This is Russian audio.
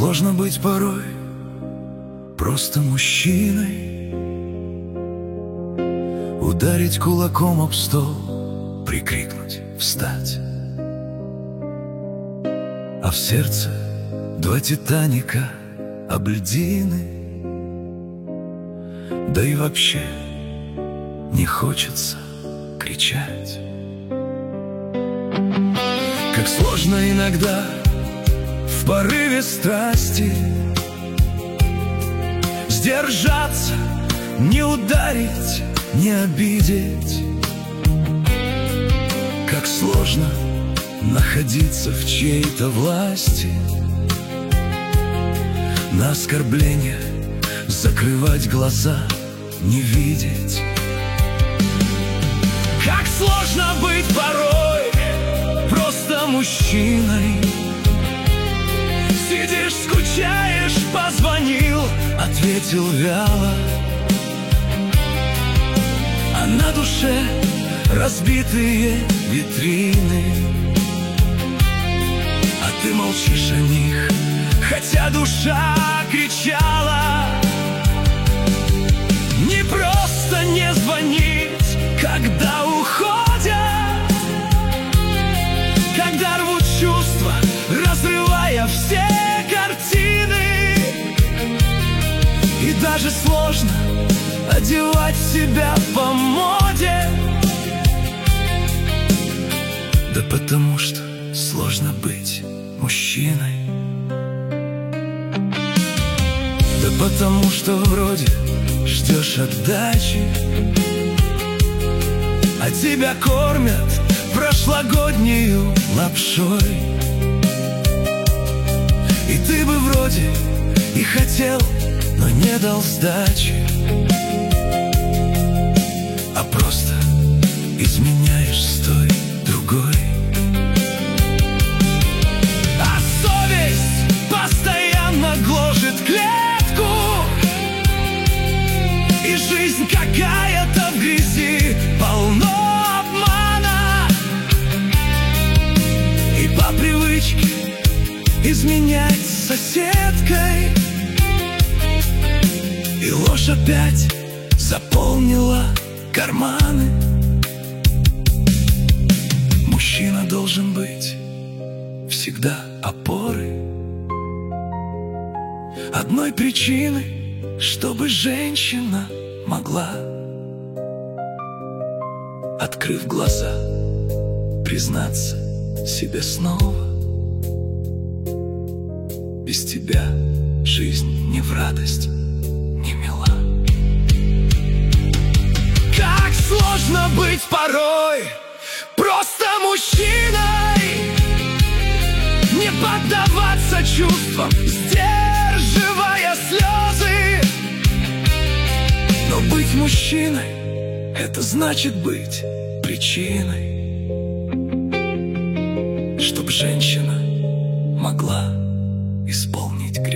сложно быть порой просто мужчиной, ударить кулаком об стол, прикрикнуть «встать». А в сердце два Титаника об льдины. Да и вообще не хочется кричать. Как сложно иногда в порыве страсти сдержаться, не ударить, не обидеть. Как сложно находиться в чьей-то власти, на оскорбления закрывать глаза, не видеть. Как сложно быть порой просто мужчиной. Сидишь, скучаешь, позвонил, ответил вяло, а на душе разбитые витрины. А ты молчишь о них, хотя душа кричала. Не просто не звонить, когда уходят, когда рвут чувства, разрывая все картины. И даже сложно одевать себя по моде. Да потому что сложно быть мужчиной. Да потому что вроде ждешь отдачи, а тебя кормят прошлогоднею лапшой. И ты бы вроде и хотел, но не дал сдачи, а просто изменяешь с той другой. А совесть постоянно гложет клетку, и жизнь какая-то в грязи, полно обмана. И по привычке изменять с соседкой, и ложь опять заполнила карманы. Мужчина должен быть всегда опорой, одной причины, чтобы женщина могла, открыв глаза, признаться себе снова: без тебя жизнь не в радость, не мила. Как сложно быть порой просто мужчиной, не поддаваться чувствам, сдерживая слезы. Но быть мужчиной — это значит быть причиной, чтоб женщина могла исполнить грех.